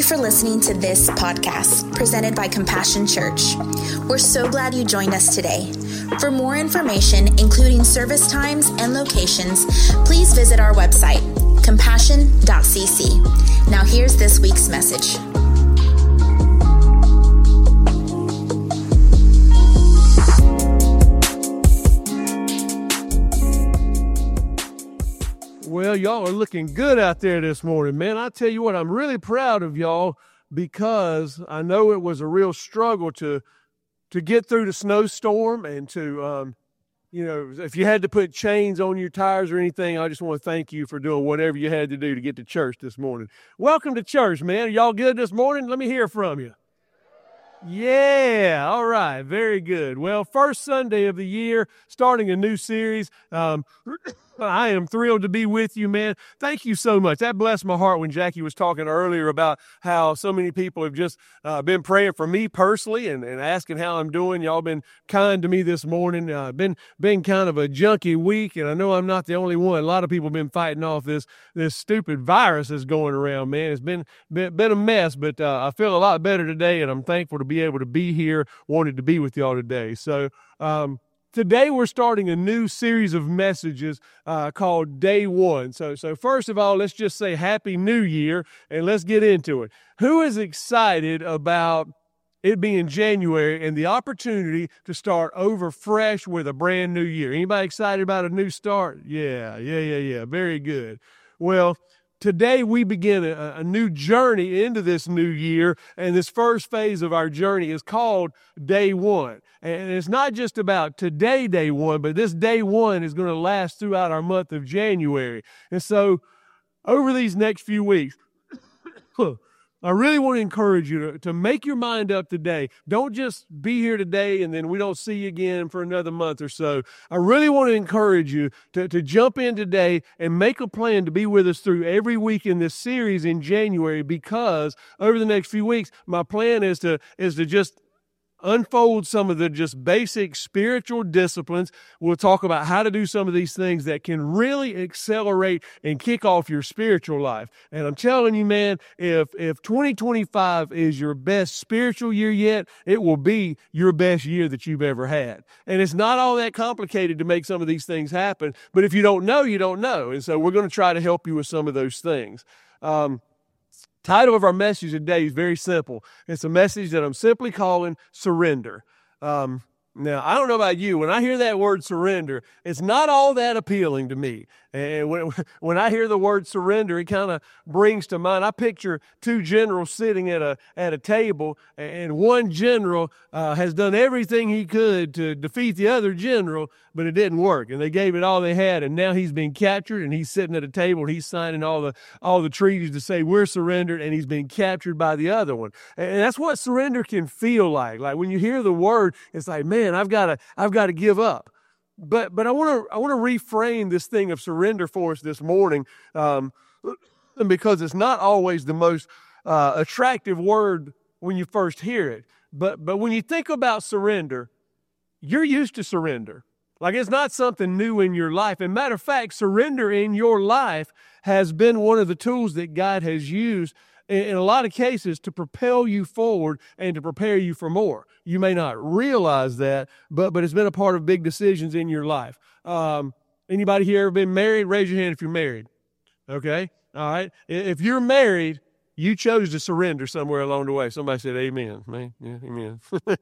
you for listening to this podcast presented by Compassion Church. We're so glad you joined us today. For more information, including service times and locations, please visit our website, compassion.cc. Now here's this week's message. Well, y'all are looking good out there this morning, man. I tell you what, I'm really proud of y'all because I know it was a real struggle to get through the snowstorm and to, if you had to put chains on your tires or anything, I just want to thank you for doing whatever you had to do to get to church this morning. Welcome to church, man. Are y'all good this morning? Let me hear from you. Yeah, all right, very good. Well, first Sunday of the year, starting a new series. I am thrilled to be with you, man. Thank you so much. That blessed my heart when Jackie was talking earlier about how so many people have just been praying for me personally and asking how I'm doing. Y'all been kind to me this morning. Been kind of a junky week, and I know I'm not the only one. A lot of people have been fighting off this stupid virus that's going around, man. It's been a mess, but I feel a lot better today, and I'm thankful to be able to be here, wanted to be with y'all today. So, today we're starting a new series of messages called Day One. So first of all, let's just say Happy New Year, and let's get into it. Who is excited about it being January and the opportunity to start over fresh with a brand new year? Anybody excited about a new start? Yeah. Very good. Well, today we begin a new journey into this new year, and this first phase of our journey is called Day One. And it's not just about today, Day One, but this Day One is going to last throughout our month of January. And so over these next few weeks, I really want to encourage you to make your mind up today. Don't just be here today and then we don't see you again for another month or so. I really want to encourage you to jump in today and make a plan to be with us through every week in this series in January, because over the next few weeks, my plan is to just unfold some of the just basic spiritual disciplines. We'll talk about how to do some of these things that can really accelerate and kick off your spiritual life. And I'm telling you, man, if 2025 is your best spiritual year yet, it will be your best year that you've ever had. And it's not all that complicated to make some of these things happen, but if you don't know, you don't know. And so we're going to try to help you with some of those things. Title of our message today is very simple. It's a message that I'm simply calling Surrender. Now, I don't know about you. When I hear that word surrender, it's not all that appealing to me. And when I hear the word surrender, it kind of brings to mind, I picture two generals sitting at a table, and one general has done everything he could to defeat the other general, but it didn't work. And they gave it all they had, and now he's been captured, and he's sitting at a table, and he's signing all the treaties to say we're surrendered, and he's been captured by the other one. And that's what surrender can feel like. Like when you hear the word, it's like, man, I've got to give up. But I want to reframe this thing of surrender for us this morning, because it's not always the most attractive word when you first hear it. But when you think about surrender, you're used to surrender. Like it's not something new in your life. And matter of fact, surrender in your life has been one of the tools that God has used in a lot of cases to propel you forward and to prepare you for more. You may not realize that, but it's been a part of big decisions in your life. Anybody here ever been married? Raise your hand if you're married. Okay. All right. If you're married, you chose to surrender somewhere along the way. Somebody said amen. Man, yeah, amen.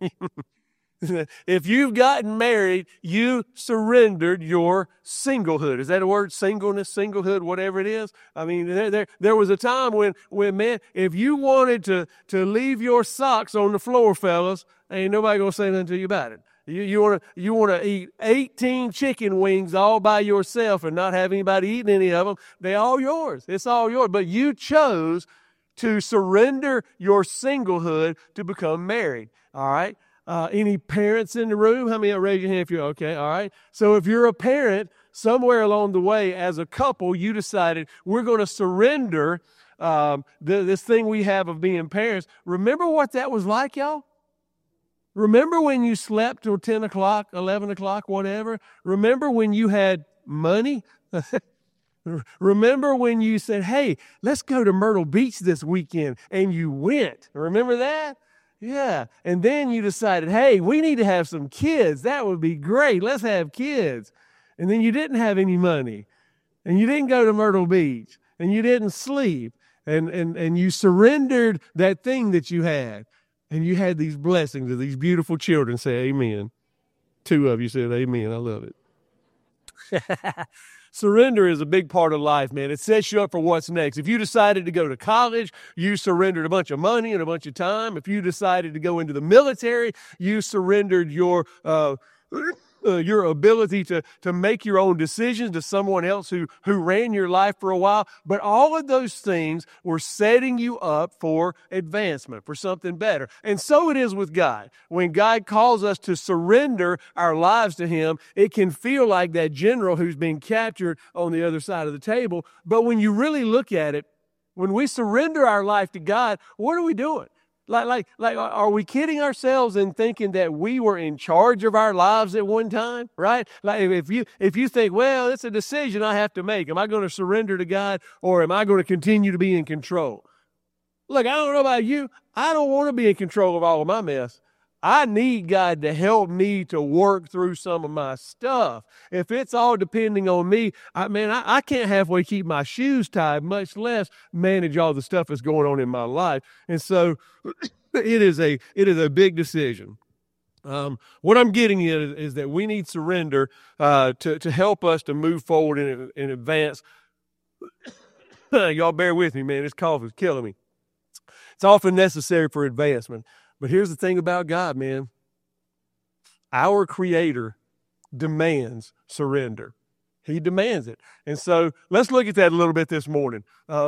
If you've gotten married, you surrendered your singlehood. Is that a word? Singleness, singlehood, whatever it is? I mean, there was a time when man, if you wanted to leave your socks on the floor, fellas, ain't nobody gonna say nothing to you about it. You want to eat 18 chicken wings all by yourself and not have anybody eating any of them. They're all yours. It's all yours. But you chose to surrender your singlehood to become married. All right. Any parents in the room? How many? Raise your hand if you're okay. All right. So if you're a parent, somewhere along the way, as a couple, you decided we're going to surrender this thing we have of being parents. Remember what that was like, y'all? Remember when you slept till 10 o'clock, 11 o'clock, whatever? Remember when you had money? Remember when you said, hey, let's go to Myrtle Beach this weekend, and you went. Remember that? Yeah. And then you decided, hey, we need to have some kids. That would be great. Let's have kids. And then you didn't have any money, and you didn't go to Myrtle Beach, and you didn't sleep, and you surrendered that thing that you had, and you had these blessings of these beautiful children. Say amen. 2 of you said amen. I love it. Surrender is a big part of life, man. It sets you up for what's next. If you decided to go to college, you surrendered a bunch of money and a bunch of time. If you decided to go into the military, you surrendered your ability to make your own decisions to someone else who ran your life for a while. But all of those things were setting you up for advancement, for something better. And so it is with God. When God calls us to surrender our lives to Him, it can feel like that general who's being captured on the other side of the table. But when you really look at it, when we surrender our life to God, what are we doing? Like, are we kidding ourselves in thinking that we were in charge of our lives at one time, right? Like, if you think, well, it's a decision I have to make. Am I going to surrender to God, or am I going to continue to be in control? Look, I don't know about you. I don't want to be in control of all of my mess. I need God to help me to work through some of my stuff. If it's all depending on me, I can't halfway keep my shoes tied, much less manage all the stuff that's going on in my life. And so it is a big decision. What I'm getting at is that we need surrender to help us to move forward and advance. Y'all bear with me, man. This cough is killing me. It's often necessary for advancement. But here's the thing about God, man. Our Creator demands surrender. He demands it. And so let's look at that a little bit this morning.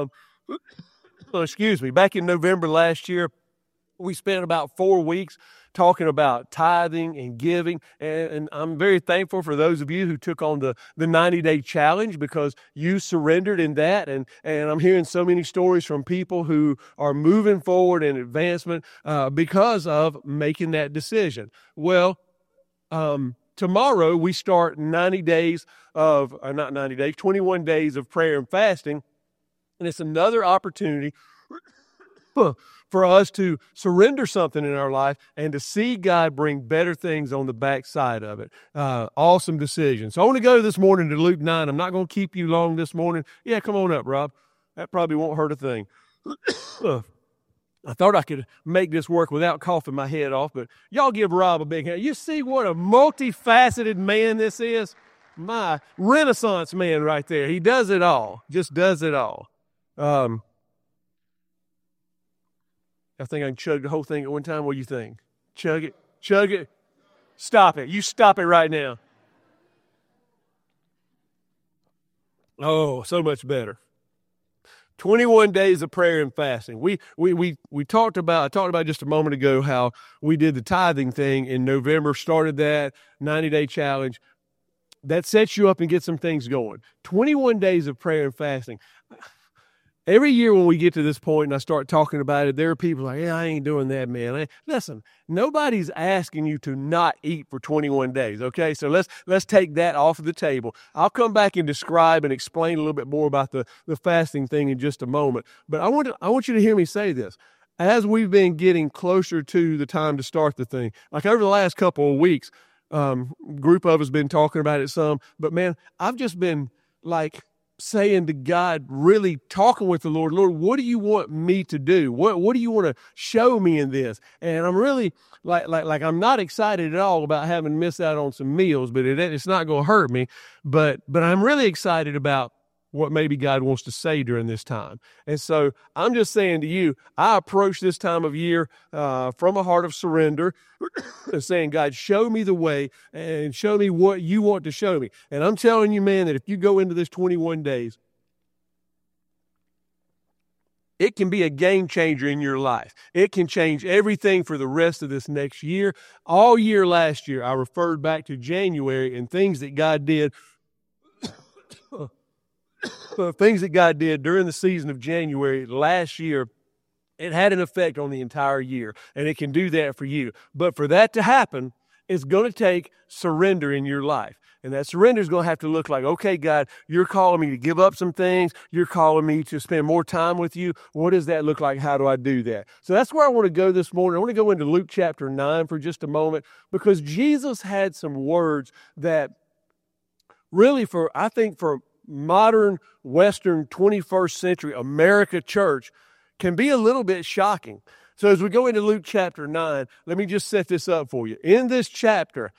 Back in November last year, we spent about 4 weeks talking about tithing and giving. And I'm very thankful for those of you who took on the 90-day challenge, because you surrendered in that. And I'm hearing so many stories from people who are moving forward in advancement because of making that decision. Well, tomorrow we start 21 days of prayer and fasting. And it's another opportunity for us to surrender something in our life and to see God bring better things on the backside of it. Awesome decision. So I want to go this morning to Luke 9. I'm not going to keep you long this morning. Yeah, come on up, Rob. That probably won't hurt a thing. I thought I could make this work without coughing my head off, but y'all give Rob a big hand. You see what a multifaceted man this is? My Renaissance man right there. He does it all. Just does it all. I think I can chug the whole thing at one time. What do you think? Chug it. Chug it. Stop it. You stop it right now. Oh, so much better. 21 days of prayer and fasting. We talked about just a moment ago how we did the tithing thing in November, started that 90-day challenge. That sets you up and gets some things going. 21 days of prayer and fasting. Every year when we get to this point and I start talking about it, there are people like, yeah, I ain't doing that, man. Listen, nobody's asking you to not eat for 21 days, okay? So let's take that off of the table. I'll come back and describe and explain a little bit more about the fasting thing in just a moment. But I want you to hear me say this. As we've been getting closer to the time to start the thing, like over the last couple of weeks, group of us been talking about it some, but man, I've just been like saying to God, really talking with the Lord, what do you want me to do? What do you want to show me in this? And I'm really like I'm not excited at all about having missed out on some meals, but it's not going to hurt me. But I'm really excited about what maybe God wants to say during this time. And so I'm just saying to you, I approach this time of year from a heart of surrender, saying, God, show me the way and show me what you want to show me. And I'm telling you, man, that if you go into this 21 days, it can be a game changer in your life. It can change everything for the rest of this next year. All year last year, I referred back to January and things that God did things that God did during the season of January last year. It had an effect on the entire year, and it can do that for you. But for that to happen, it's going to take surrender in your life. And that surrender is going to have to look like, okay, God, you're calling me to give up some things. You're calling me to spend more time with you. What does that look like? How do I do that? So that's where I want to go this morning. I want to go into Luke chapter 9 for just a moment, because Jesus had some words that really I think for modern Western 21st century America church can be a little bit shocking. So as we go into Luke chapter 9, let me just set this up for you. In this chapter,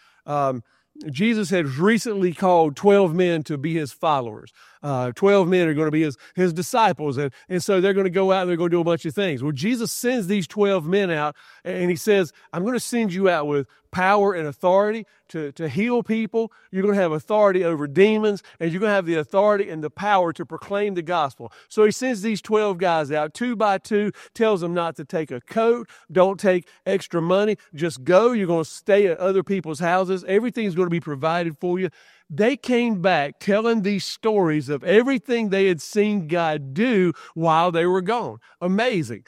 Jesus had recently called 12 men to be his followers. 12 men are going to be his disciples. And so they're going to go out and they're going to do a bunch of things. Well, Jesus sends these 12 men out and he says, I'm going to send you out with power and authority to heal people. You're going to have authority over demons, and you're going to have the authority and the power to proclaim the gospel. So he sends these 12 guys out 2 by 2, tells them not to take a coat, don't take extra money, just go. You're going to stay at other people's houses. Everything's going to be provided for you. They came back telling these stories of everything they had seen God do while they were gone. Amazing.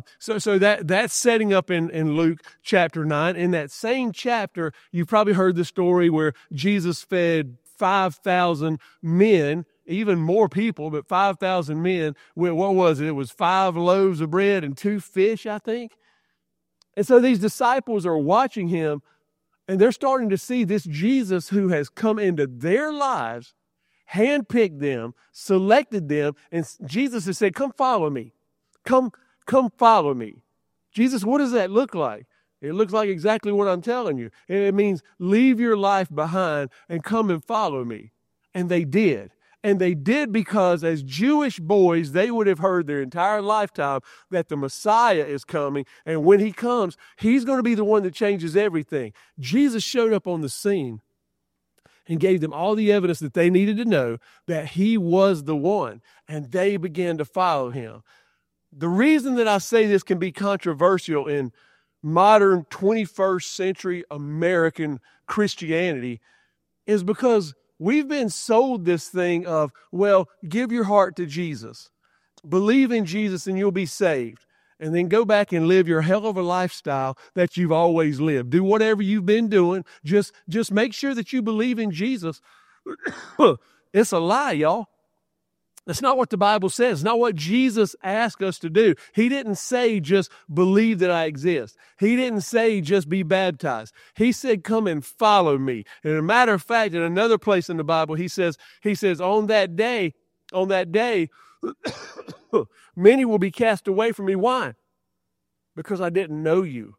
So that's setting up in Luke chapter 9. In that same chapter, you probably heard the story where Jesus fed 5,000 men, even more people, but 5,000 men. What was it? It was 5 loaves of bread and 2 fish, I think. And so these disciples are watching him, and they're starting to see this Jesus who has come into their lives, handpicked them, selected them, and Jesus has said, come follow me. Come follow me. Jesus, what does that look like? It looks like exactly what I'm telling you. It means leave your life behind and come and follow me. And they did. And they did because as Jewish boys, they would have heard their entire lifetime that the Messiah is coming. And when he comes, he's going to be the one that changes everything. Jesus showed up on the scene and gave them all the evidence that they needed to know that he was the one. And they began to follow him. The reason that I say this can be controversial in modern 21st century American Christianity is because we've been sold this thing of, well, give your heart to Jesus. Believe in Jesus and you'll be saved. And then go back and live your hell of a lifestyle that you've always lived. Do whatever you've been doing. Just make sure that you believe in Jesus. It's a lie, y'all. That's not what the Bible says. It's not what Jesus asked us to do. He didn't say just believe that I exist. He didn't say just be baptized. He said come and follow me. And as a matter of fact, in another place in the Bible, he says on that day, many will be cast away from me. Why? Because I didn't know you.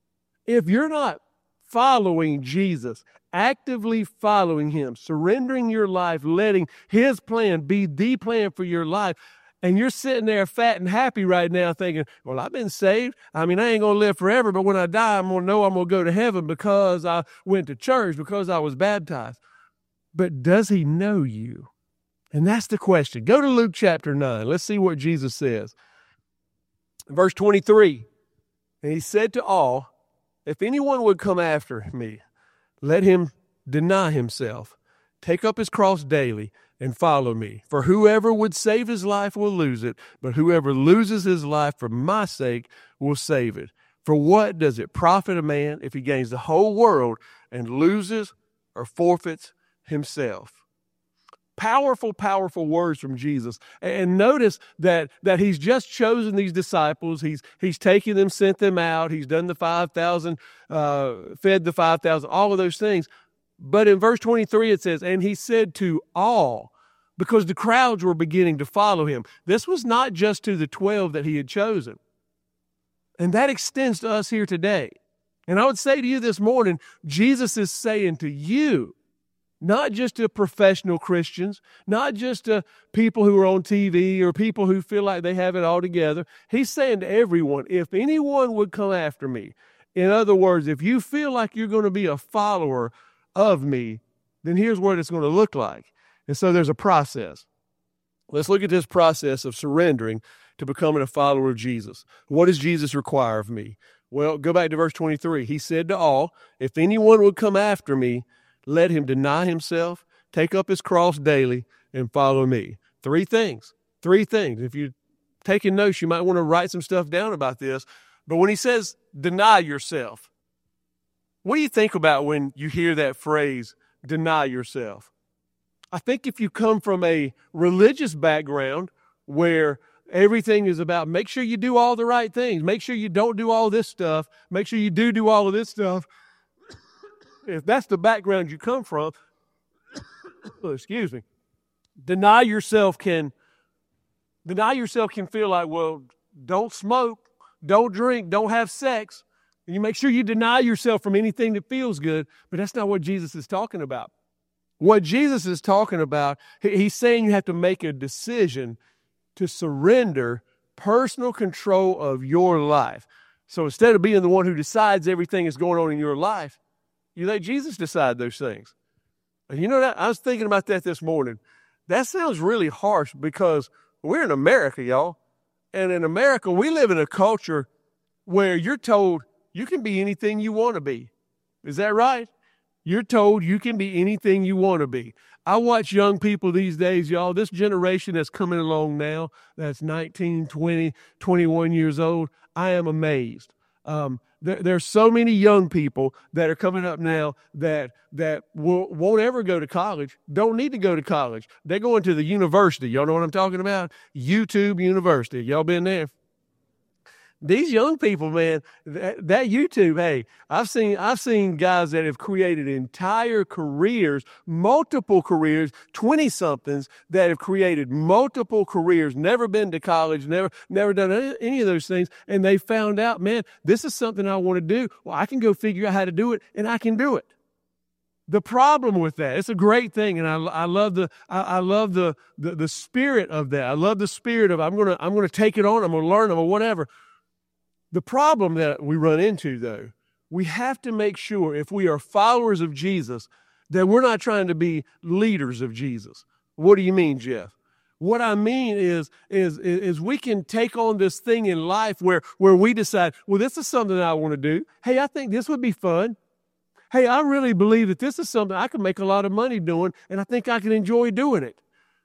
If you're not following Jesus, actively following him, surrendering your life, letting his plan be the plan for your life, and you're sitting there fat and happy right now thinking, well, I've been saved. I mean, I ain't going to live forever, but when I die, I'm going to know I'm going to go to heaven because I went to church, because I was baptized. But does he know you? And that's the question. Go to Luke chapter 9. Let's see what Jesus says. Verse 23, and he said to all, if anyone would come after me, let him deny himself, take up his cross daily, and follow me. For whoever would save his life will lose it, but whoever loses his life for my sake will save it. For what does it profit a man if he gains the whole world and loses or forfeits himself? Powerful, powerful words from Jesus. And notice that he's just chosen these disciples. He's taken them, sent them out. He's done the 5,000, fed the 5,000, all of those things. But in verse 23, it says, and he said to all, because the crowds were beginning to follow him. This was not just to the 12 that he had chosen. And that extends to us here today. And I would say to you this morning, Jesus is saying to you, not just to professional Christians, not just to people who are on TV or people who feel like they have it all together. He's saying to everyone, if anyone would come after me, in other words, if you feel like you're going to be a follower of me, then here's what it's going to look like. And so there's a process. Let's look at this process of surrendering to becoming a follower of Jesus. What does Jesus require of me? Well, go back to verse 23. He said to all, if anyone would come after me, let him deny himself, take up his cross daily, and follow me. 3 things. 3 things. If you're taking notes, you might want to write some stuff down about this. But when he says deny yourself, what do you think about when you hear that phrase, deny yourself. I think if you come from a religious background where everything is about make sure you do all the right things, make sure you don't do all this stuff, make sure you do all of this stuff, if that's the background you come from, excuse me, deny yourself can feel like, well, don't smoke, don't drink, don't have sex. And you make sure you deny yourself from anything that feels good, but that's not what Jesus is talking about. What Jesus is talking about, he's saying you have to make a decision to surrender personal control of your life. So instead of being the one who decides everything that's going on in your life, you let Jesus decide those things. And you know that? I was thinking about that this morning. That sounds really harsh because we're in America, y'all. And in America, we live in a culture where you're told you can be anything you want to be. Is that right? You're told you can be anything you want to be. I watch young people these days, y'all, this generation that's coming along now, that's 19, 20, 21 years old, I am amazed. There's so many young people that are coming up now that won't ever go to college, don't need to go to college. They're going to the university. Y'all know what I'm talking about? YouTube University. Y'all been there? These young people, man, that YouTube, hey, I've seen guys that have created entire careers, multiple careers, 20-somethings that have created multiple careers, never been to college, never done any of those things, and they found out, man, this is something I want to do. Well, I can go figure out how to do it, and I can do it. The problem with that, it's a great thing, and I love the spirit of that. I love the spirit of I'm gonna take it on, I'm gonna learn, or whatever. The problem that we run into, though, we have to make sure if we are followers of Jesus that we're not trying to be leaders of Jesus. What do you mean, Jeff? What I mean is we can take on this thing in life where we decide, well, this is something I want to do. Hey, I think this would be fun. Hey, I really believe that this is something I can make a lot of money doing, and I think I can enjoy doing it.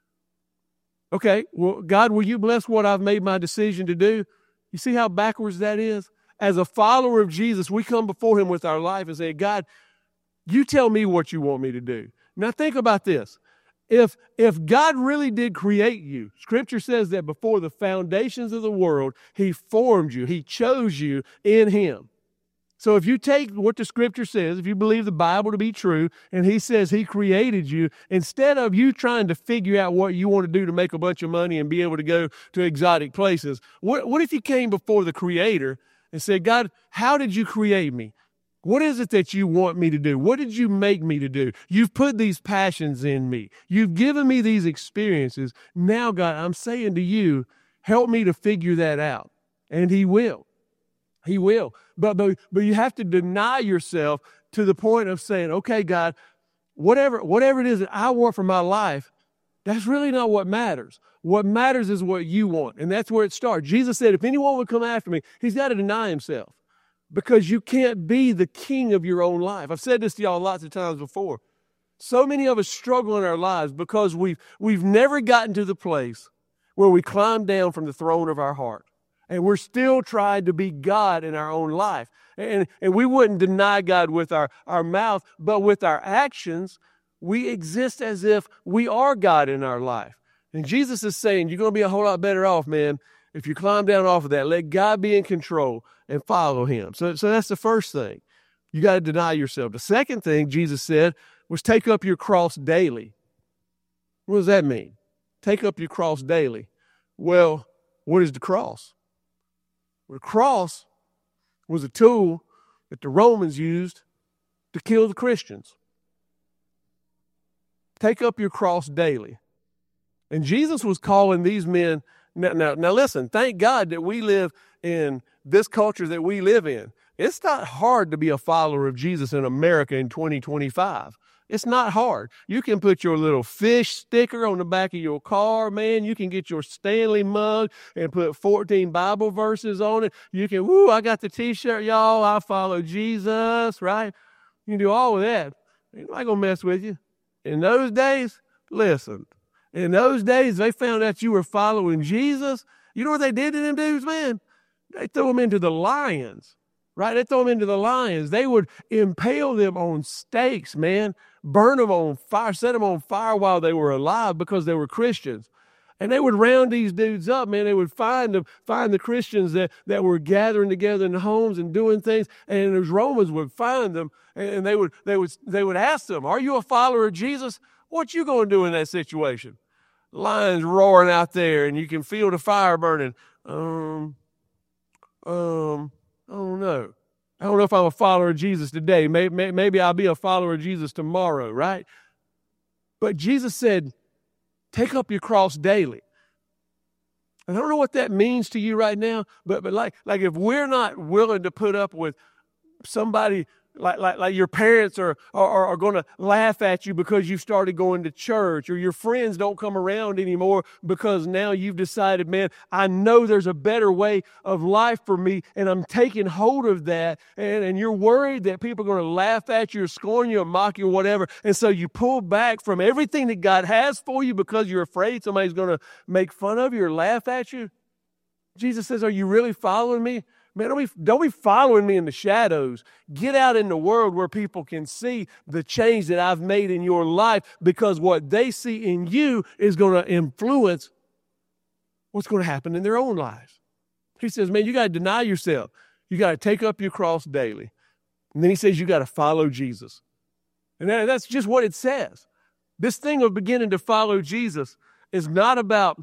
Okay, well, God, will you bless what I've made my decision to do? You see how backwards that is? As a follower of Jesus, we come before him with our life and say, God, you tell me what you want me to do. Now think about this. If God really did create you, Scripture says that before the foundations of the world, he formed you. He chose you in him. So if you take what the Scripture says, if you believe the Bible to be true, and he says he created you, instead of you trying to figure out what you want to do to make a bunch of money and be able to go to exotic places, what if you came before the Creator and said, God, how did you create me? What is it that you want me to do? What did you make me to do? You've put these passions in me. You've given me these experiences. Now, God, I'm saying to you, help me to figure that out. And he will. He will. But you have to deny yourself to the point of saying, okay, God, whatever it is that I want for my life, that's really not what matters. What matters is what you want. And that's where it starts. Jesus said, if anyone would come after me, he's got to deny himself because you can't be the king of your own life. I've said this to y'all lots of times before. So many of us struggle in our lives because we've never gotten to the place where we climb down from the throne of our heart. And we're still trying to be God in our own life. And we wouldn't deny God with our mouth, but with our actions, we exist as if we are God in our life. And Jesus is saying, you're going to be a whole lot better off, man, if you climb down off of that. Let God be in control and follow him. So that's the first thing. You got to deny yourself. The second thing Jesus said was take up your cross daily. What does that mean? Take up your cross daily. Well, what is the cross? The cross was a tool that the Romans used to kill the Christians. Take up your cross daily. And Jesus was calling these men, now listen, thank God that we live in this culture that we live in. It's not hard to be a follower of Jesus in America in 2025. It's not hard. You can put your little fish sticker on the back of your car, man. You can get your Stanley mug and put 14 Bible verses on it. You can, I got the t-shirt, y'all. I follow Jesus, right? You can do all of that. Ain't nobody gonna mess with you. In those days, listen, in those days, they found out you were following Jesus. You know what they did to them dudes, man? They threw them into the lions, right? They throw them into the lions. They would impale them on stakes, man. burn them on fire, set them on fire while they were alive because they were Christians. And they would round these dudes up, man. They would find the Christians that were gathering together in the homes and doing things. And those Romans would find them, and they would ask them, "Are you a follower of Jesus? What you going to do in that situation?" Lions roaring out there, and you can feel the fire burning. I don't know. I don't know if I'm a follower of Jesus today. Maybe I'll be a follower of Jesus tomorrow, right? But Jesus said, take up your cross daily. I don't know what that means to you right now, but like if we're not willing to put up with somebody like your parents are going to laugh at you because you've started going to church, or your friends don't come around anymore because now you've decided, man, I know there's a better way of life for me, and I'm taking hold of that, and you're worried that people are going to laugh at you or scorn you or mock you or whatever, and so you pull back from everything that God has for you because you're afraid somebody's going to make fun of you or laugh at you. Jesus says, are you really following me? Man, don't be following me in the shadows. Get out in the world where people can see the change that I've made in your life, because what they see in you is going to influence what's going to happen in their own lives. He says, man, you got to deny yourself. You got to take up your cross daily. And then he says you got to follow Jesus. And that's just what it says. This thing of beginning to follow Jesus is not about,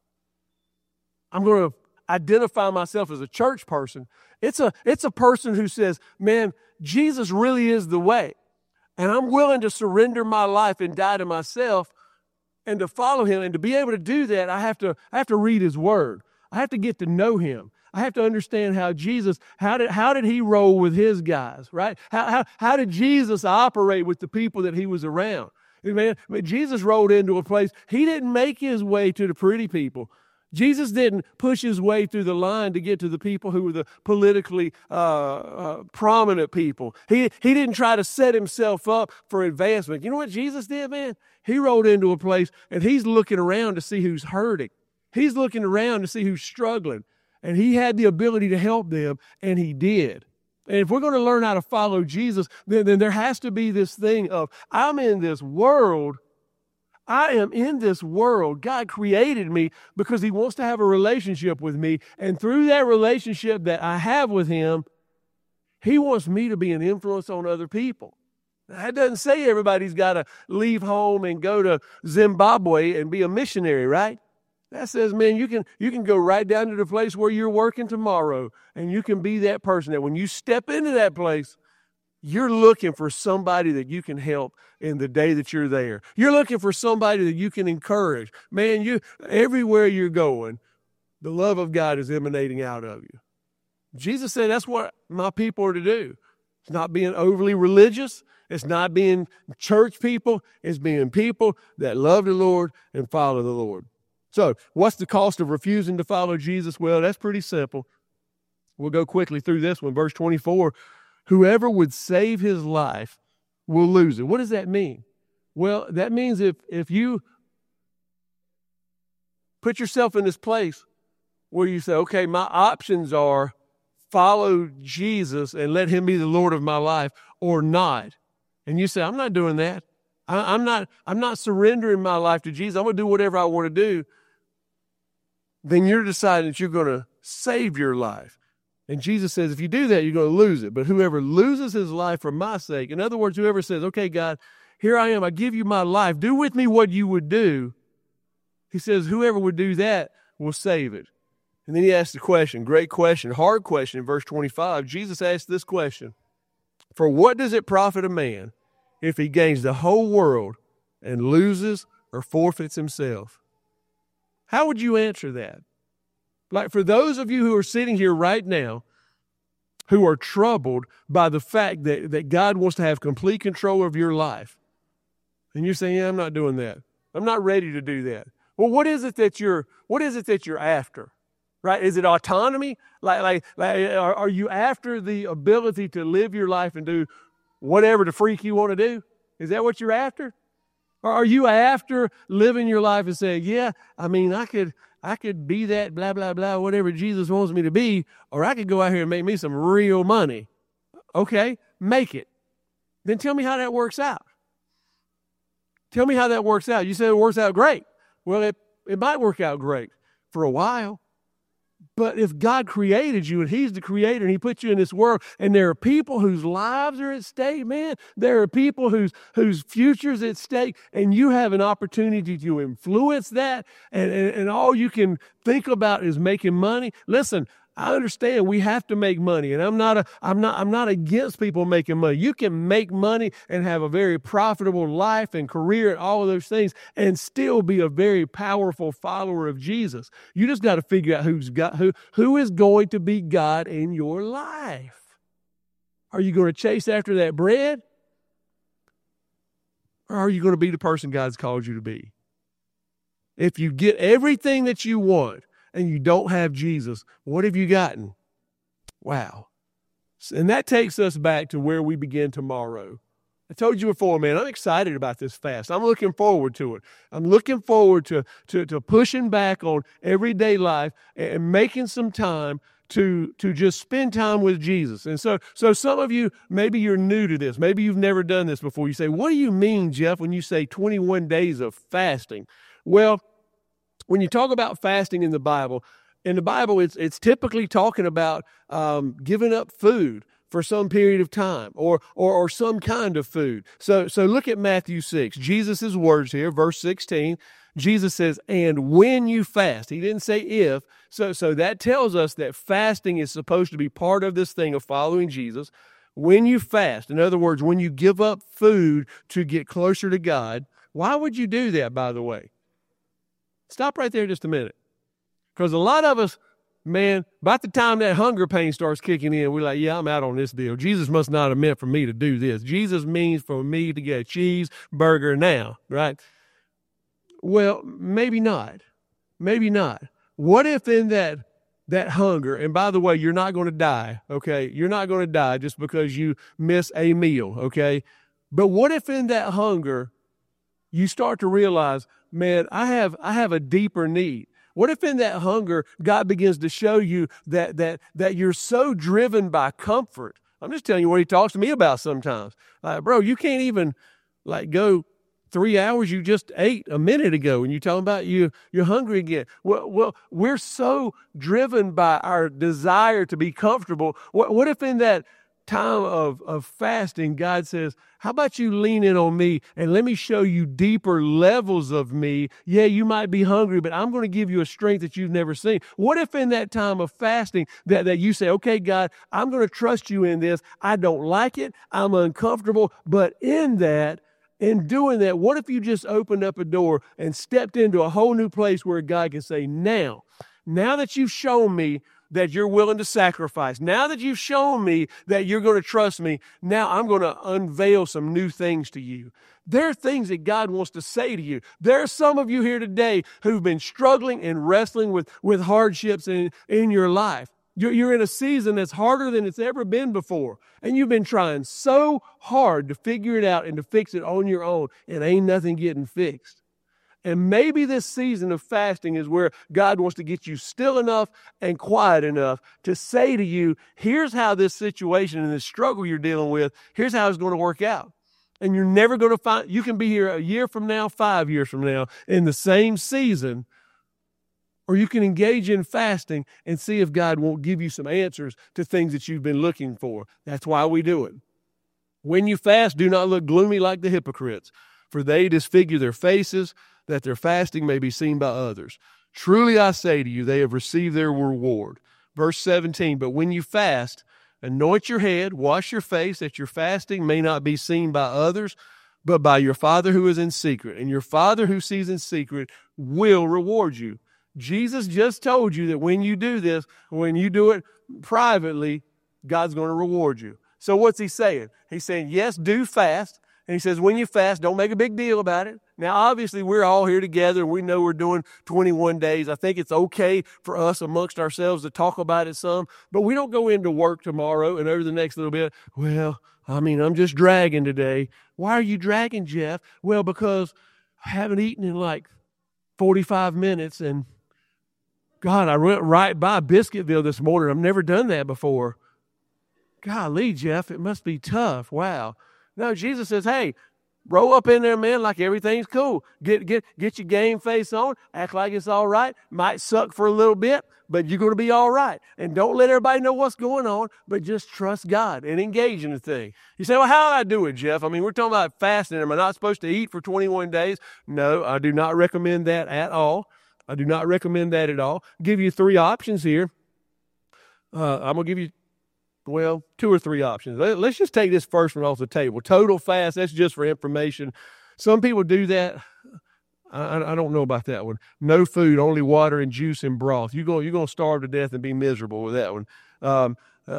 I'm going to identify myself as a church person. It's a person who says, man, Jesus really is the way. And I'm willing to surrender my life and die to myself and to follow him. And to be able to do that, I have to read his word. I have to get to know him. I have to understand how Jesus, how did he roll with his guys, right? How did Jesus operate with the people that he was around? Man, Jesus rolled into a place, he didn't make his way to the pretty people. Jesus didn't push his way through the line to get to the people who were the politically prominent people. He didn't try to set himself up for advancement. You know what Jesus did, man? He rolled into a place and he's looking around to see who's hurting. He's looking around to see who's struggling. And he had the ability to help them, and he did. And if we're going to learn how to follow Jesus, then there has to be this thing of, I'm in this world. I am in this world. God created me because he wants to have a relationship with me. And through that relationship that I have with him, he wants me to be an influence on other people. That doesn't say everybody's got to leave home and go to Zimbabwe and be a missionary, right? That says, man, you can go right down to the place where you're working tomorrow, and you can be that person that when you step into that place, you're looking for somebody that you can help in the day that you're there. You're looking for somebody that you can encourage. Man, everywhere you're going, the love of God is emanating out of you. Jesus said that's what my people are to do. It's not being overly religious. It's not being church people. It's being people that love the Lord and follow the Lord. So what's the cost of refusing to follow Jesus? Well, that's pretty simple. We'll go quickly through this one. Verse 24. Whoever would save his life will lose it. What does that mean? Well, that means if you put yourself in this place where you say, okay, my options are follow Jesus and let him be the Lord of my life, or not. And you say, I'm not doing that. I'm not surrendering my life to Jesus. I'm going to do whatever I want to do. Then you're deciding that you're going to save your life. And Jesus says, if you do that, you're going to lose it. But whoever loses his life for my sake, in other words, whoever says, okay, God, here I am, I give you my life, do with me what you would do. He says, whoever would do that will save it. And then he asks the question, great question, hard question in verse 25. Jesus asked this question, for what does it profit a man if he gains the whole world and loses or forfeits himself? How would you answer that? Like for those of you who are sitting here right now who are troubled by the fact that God wants to have complete control of your life, and you're saying, yeah, I'm not doing that. I'm not ready to do that. Well, what is it that you're after? Right? Is it autonomy? Like are you after the ability to live your life and do whatever the freak you want to do? Is that what you're after? Or are you after living your life and saying, yeah, I mean, I could be that blah, blah, blah, whatever Jesus wants me to be, or I could go out here and make me some real money. Okay, make it. Then tell me how that works out. Tell me how that works out. You said it works out great. Well, it might work out great for a while. But if God created you and he's the creator and he put you in this world and there are people whose lives are at stake, man, there are people whose future's at stake, and you have an opportunity to influence that, and all you can think about is making money. Listen, I understand we have to make money, and I'm not against people making money. You can make money and have a very profitable life and career and all of those things and still be a very powerful follower of Jesus. You just got to figure out who is going to be God in your life. Are you going to chase after that bread? Or are you going to be the person God's called you to be? If you get everything that you want, and you don't have Jesus, what have you gotten? Wow. And that takes us back to where we begin tomorrow. I told you before, man, I'm excited about this fast. I'm looking forward to it. I'm looking forward to pushing back on everyday life and making some time to just spend time with Jesus. And so some of you, maybe you're new to this. Maybe you've never done this before. You say, what do you mean, Jeff, when you say 21 days of fasting? Well, when you talk about fasting in the Bible, it's typically talking about giving up food for some period of time or some kind of food. So look at Matthew 6, Jesus' words here, verse 16. Jesus says, and when you fast, he didn't say if. So that tells us that fasting is supposed to be part of this thing of following Jesus. When you fast, in other words, when you give up food to get closer to God, why would you do that, by the way? Stop right there just a minute. Because a lot of us, man, by the time that hunger pain starts kicking in, we're like, yeah, I'm out on this deal. Jesus must not have meant for me to do this. Jesus means for me to get a cheeseburger now, right? Well, maybe not. Maybe not. What if in that hunger, and by the way, you're not going to die, okay? You're not going to die just because you miss a meal, okay? But what if in that hunger, you start to realize, man, I have a deeper need. What if in that hunger, God begins to show you that you're so driven by comfort? I'm just telling you what he talks to me about sometimes. Like, bro, you can't even go 3 hours you just ate a minute ago and you're talking about you're hungry again. Well, we're so driven by our desire to be comfortable. What if in that time of fasting, God says, how about you lean in on me and let me show you deeper levels of me? Yeah, you might be hungry, but I'm going to give you a strength that you've never seen. What if in that time of fasting that you say, okay, God, I'm going to trust you in this. I don't like it. I'm uncomfortable. But in doing that, what if you just opened up a door and stepped into a whole new place where God can say, now that you've shown me that you're willing to sacrifice, now that you've shown me that you're going to trust me, now I'm going to unveil some new things to you. There are things that God wants to say to you. There are some of you here today who've been struggling and wrestling with hardships in your life. You're in a season that's harder than it's ever been before. And you've been trying so hard to figure it out and to fix it on your own, and ain't nothing getting fixed. And maybe this season of fasting is where God wants to get you still enough and quiet enough to say to you, here's how this situation and this struggle you're dealing with, here's how it's going to work out. And you're never going to you can be here a year from now, 5 years from now, in the same season, or you can engage in fasting and see if God won't give you some answers to things that you've been looking for. That's why we do it. When you fast, do not look gloomy like the hypocrites, for they disfigure their faces, that their fasting may be seen by others. Truly I say to you, they have received their reward. Verse 17, but when you fast, anoint your head, wash your face, that your fasting may not be seen by others, but by your Father who is in secret. And your Father who sees in secret will reward you. Jesus just told you that when you do this, when you do it privately, God's going to reward you. So what's he saying? He's saying, yes, do fast. And he says, when you fast, don't make a big deal about it. Now, obviously, we're all here together, and we know we're doing 21 days. I think it's okay for us amongst ourselves to talk about it some, but we don't go into work tomorrow and over the next little bit, well, I'm just dragging today. Why are you dragging, Jeff? Well, because I haven't eaten in 45 minutes, and God, I went right by Biscuitville this morning. I've never done that before. Golly, Jeff, it must be tough. Wow. No, Jesus says, hey, Roll up in there, man, like everything's cool. Get your game face on. Act like it's all right. Might suck for a little bit, but you're going to be all right. And don't let everybody know what's going on, but just trust God and engage in the thing. You say, well, how do I do it, Jeff? I mean, we're talking about fasting. Am I not supposed to eat for 21 days? No, I do not recommend that at all. I do not recommend that at all. I'll give you 3 options here. I'm going to give you, 2 or 3 options. Let's just take this first one off the table. Total fast, that's just for information. Some people do that. I don't know about that one. No food, only water and juice and broth. You're going to starve to death and be miserable with that one.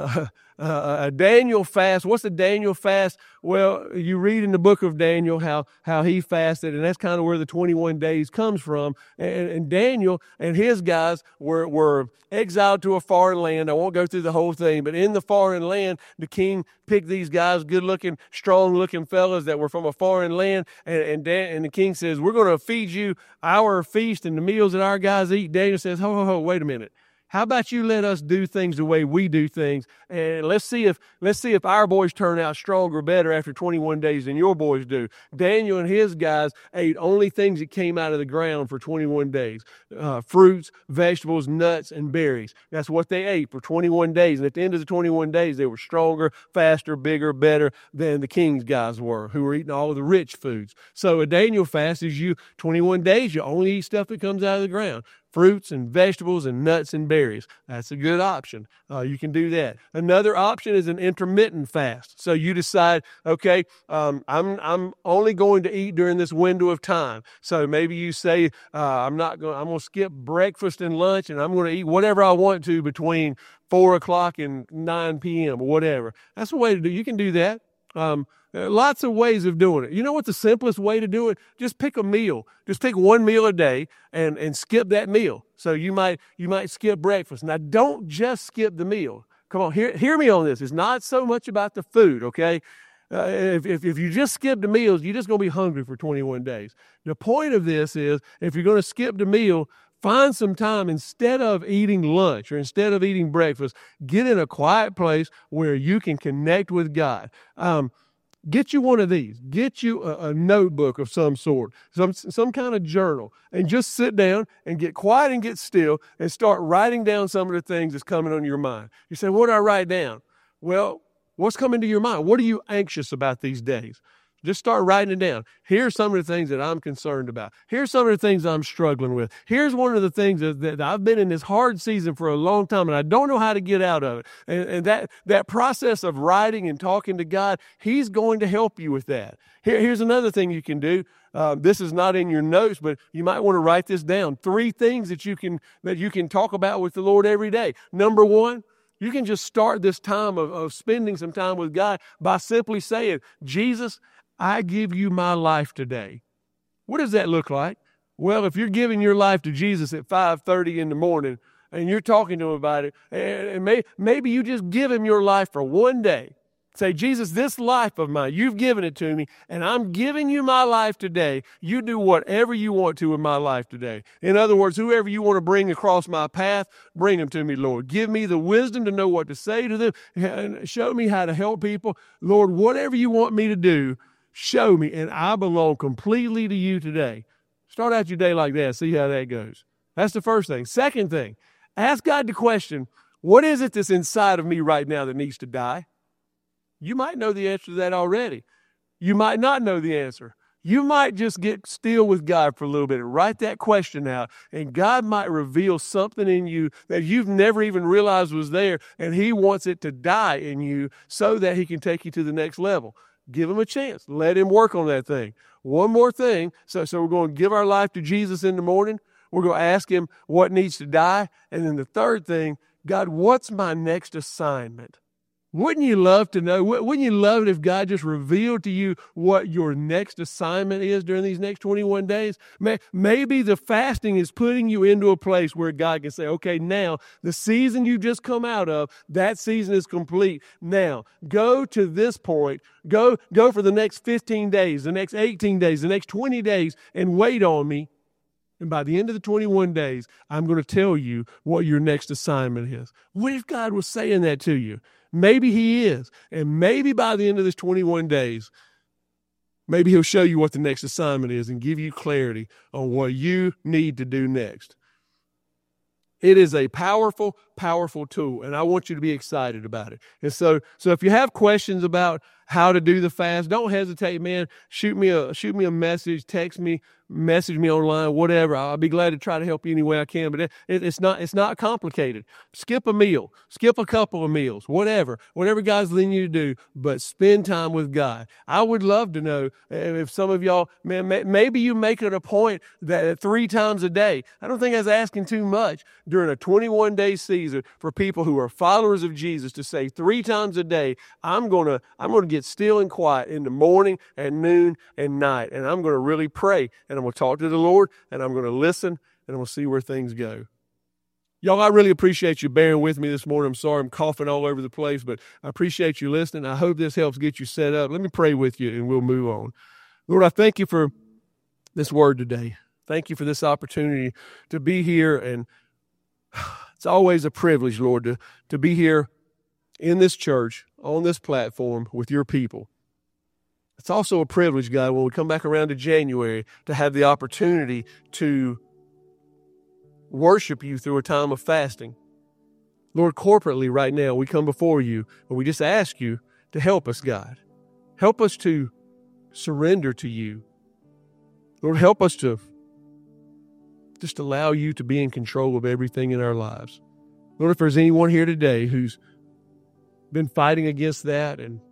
A Daniel fast. What's a Daniel fast? Well, you read in the book of Daniel how he fasted, and that's kind of where the 21 days comes from. And Daniel and his guys were exiled to a foreign land. I won't go through the whole thing, but in the foreign land, the king picked these guys, good-looking, strong-looking fellas that were from a foreign land, and the king says, we're going to feed you our feast and the meals that our guys eat. Daniel says, ho, wait a minute. How about you let us do things the way we do things, and let's see if our boys turn out stronger, better after 21 days than your boys do. Daniel and his guys ate only things that came out of the ground for 21 days, fruits, vegetables, nuts, and berries. That's what they ate for 21 days, and at the end of the 21 days, they were stronger, faster, bigger, better than the king's guys were, who were eating all of the rich foods. So a Daniel fast is 21 days, you only eat stuff that comes out of the ground. Fruits and vegetables and nuts and berries. That's a good option. You can do that. Another option is an intermittent fast. So you decide, okay, I'm only going to eat during this window of time. So maybe you say, I'm going to skip breakfast and lunch, and I'm going to eat whatever I want to between 4 o'clock and 9 p.m. or whatever. That's a way to do. You can do that. Lots of ways of doing it. You know what the simplest way to do it? Just pick a meal. Just pick one meal a day and skip that meal. So you might skip breakfast. Now, don't just skip the meal. Come on, hear me on this. It's not so much about the food, okay? If you just skip the meals, you're just going to be hungry for 21 days. The point of this is, if you're going to skip the meal, find some time, instead of eating lunch or instead of eating breakfast, get in a quiet place where you can connect with God. Get you one of these. Get you a notebook of some sort, some kind of journal, and just sit down and get quiet and get still and start writing down some of the things that's coming on your mind. You say, what do I write down? Well, what's coming to your mind? What are you anxious about these days? Just start writing it down. Here's some of the things that I'm concerned about. Here's some of the things I'm struggling with. Here's one of the things that I've been in this hard season for a long time, and I don't know how to get out of it. And that process of writing and talking to God, He's going to help you with that. Here's another thing you can do. This is not in your notes, but you might want to write this down. 3 things that you can talk about with the Lord every day. Number 1, you can just start this time of spending some time with God by simply saying, Jesus, I give you my life today. What does that look like? Well, if you're giving your life to Jesus at 5:30 in the morning and you're talking to him about it, and maybe you just give him your life for one day. Say, Jesus, this life of mine, you've given it to me, and I'm giving you my life today. You do whatever you want to in my life today. In other words, whoever you want to bring across my path, bring them to me, Lord. Give me the wisdom to know what to say to them, and show me how to help people. Lord, whatever you want me to do, show me, and I belong completely to you today. Start out your day like that. See how that goes. That's the first thing. Second thing, ask God the question, what is it that's inside of me right now that needs to die? You might know the answer to that already. You might not know the answer. You might just get still with God for a little bit and write that question out, and God might reveal something in you that you've never even realized was there, and He wants it to die in you so that He can take you to the next level. Give Him a chance. Let Him work on that thing. One more thing. So we're going to give our life to Jesus in the morning. We're going to ask Him what needs to die. And then the third thing, God, what's my next assignment? Wouldn't you love to know? Wouldn't you love it if God just revealed to you what your next assignment is during these next 21 days? Maybe the fasting is putting you into a place where God can say, okay, now the season you just come out of, that season is complete. Now go to this point, go for the next 15 days, the next 18 days, the next 20 days, and wait on me. And by the end of the 21 days, I'm going to tell you what your next assignment is. What if God was saying that to you? Maybe He is. And maybe by the end of this 21 days, Maybe he'll show you what the next assignment is and give you clarity on what you need to do next. It is a powerful, powerful tool, and I want you to be excited about it. And so if you have questions about how to do the fast, don't hesitate, man. Shoot me a message, text me, message me online, whatever. I'll be glad to try to help you any way I can. But it's not complicated. Skip a meal, skip a couple of meals, whatever God's leading you to do. But spend time with God. I would love to know if some of y'all, man, maybe you make it a point that 3 times a day. I don't think that's asking too much during a 21-day season for people who are followers of Jesus to say 3 times a day, I'm gonna get still and quiet in the morning and noon and night, and I'm gonna really pray, and I'm gonna talk to the Lord, and I'm gonna listen, and I'm gonna see where things go. Y'all, I really appreciate you bearing with me this morning. I'm sorry I'm coughing all over the place, but I appreciate you listening. I hope this helps get you set up. Let me pray with you, and we'll move on. Lord, I thank you for this word today. Thank you for this opportunity to be here, and it's always a privilege, Lord, to be here in this church, on this platform with your people. It's also a privilege, God, when we come back around to January, to have the opportunity to worship you through a time of fasting. Lord, corporately right now, we come before you, and we just ask you to help us, God. Help us to surrender to you. Lord, help us to just allow you to be in control of everything in our lives. Lord, if there's anyone here today who's been fighting against that, and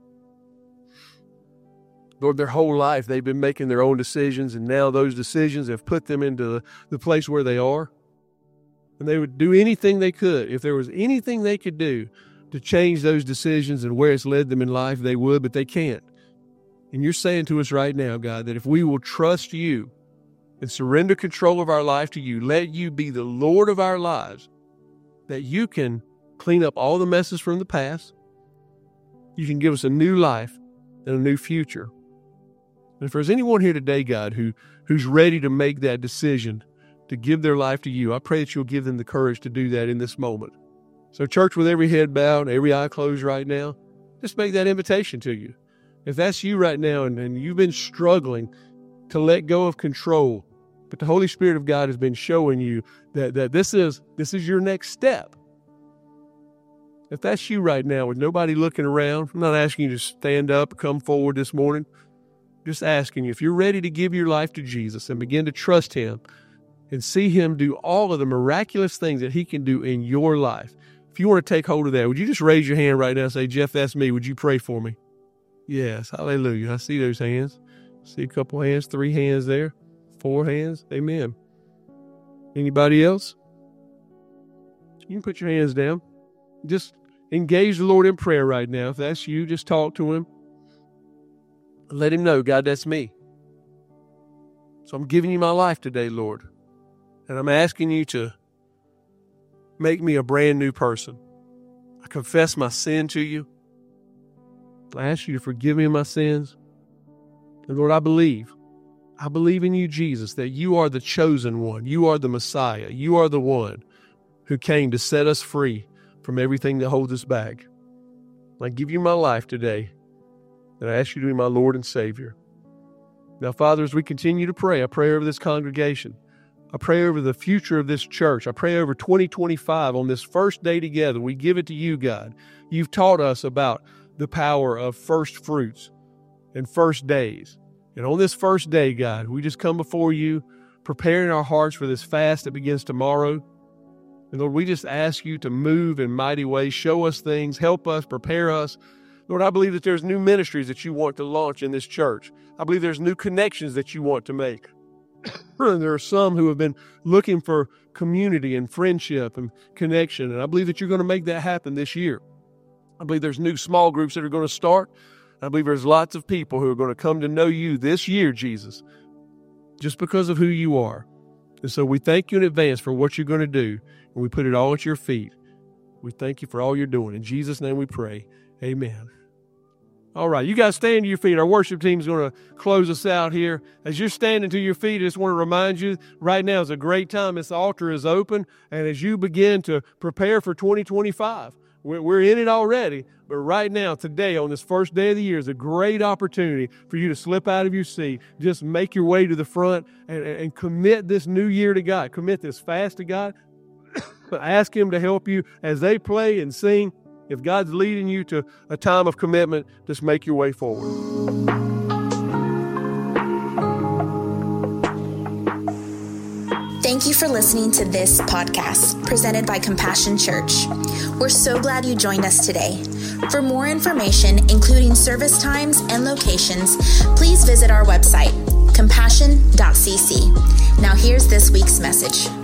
Lord, their whole life they've been making their own decisions, and now those decisions have put them into the place where they are, and they would do anything they could. If there was anything they could do to change those decisions and where it's led them in life, they would, but they can't. And you're saying to us right now, God, that if we will trust you and surrender control of our life to you, let you be the Lord of our lives, that you can clean up all the messes from the past. You can give us a new life and a new future. And if there's anyone here today, God, who's ready to make that decision to give their life to you, I pray that you'll give them the courage to do that in this moment. So church, with every head bowed, every eye closed right now, just make that invitation to you. If that's you right now and you've been struggling to let go of control, but the Holy Spirit of God has been showing you that this is your next step. If that's you right now with nobody looking around, I'm not asking you to stand up, come forward this morning. Just asking you, if you're ready to give your life to Jesus and begin to trust him and see him do all of the miraculous things that he can do in your life. If you want to take hold of that, would you just raise your hand right now and say, Jeff, that's me. Would you pray for me? Yes. Hallelujah. I see those hands. See a couple hands, 3 hands there, 4 hands. Amen. Anybody else? You can put your hands down. Just engage the Lord in prayer right now. If that's you, just talk to him. Let him know, God, that's me. So I'm giving you my life today, Lord. And I'm asking you to make me a brand new person. I confess my sin to you. I ask you to forgive me of my sins. And Lord, I believe in you, Jesus, that you are the chosen one. You are the Messiah. You are the one who came to set us free from everything that holds us back. I give you my life today, and I ask you to be my Lord and Savior. Now, Father, as we continue to pray, I pray over this congregation. I pray over the future of this church. I pray over 2025 on this first day together. We give it to you, God. You've taught us about the power of first fruits and first days. And on this first day, God, we just come before you, preparing our hearts for this fast that begins tomorrow. And Lord, we just ask you to move in mighty ways, show us things, help us, prepare us. Lord, I believe that there's new ministries that you want to launch in this church. I believe there's new connections that you want to make. There are some who have been looking for community and friendship and connection, and I believe that you're going to make that happen this year. I believe there's new small groups that are going to start. I believe there's lots of people who are going to come to know you this year, Jesus, just because of who you are. And so we thank you in advance for what you're going to do, and we put it all at your feet. We thank you for all you're doing. In Jesus' name we pray. Amen. All right, you guys stand to your feet. Our worship team is going to close us out here. As you're standing to your feet, I just want to remind you, right now is a great time. This altar is open, and as you begin to prepare for 2025, We're in it already, but right now, today, on this first day of the year, is a great opportunity for you to slip out of your seat. Just make your way to the front and commit this new year to God. Commit this fast to God. Ask Him to help you as they play and sing. If God's leading you to a time of commitment, just make your way forward. Thank you for listening to this podcast presented by Compassion Church. We're so glad you joined us today. For more information, including service times and locations, please visit our website, compassion.cc. Now here's this week's message.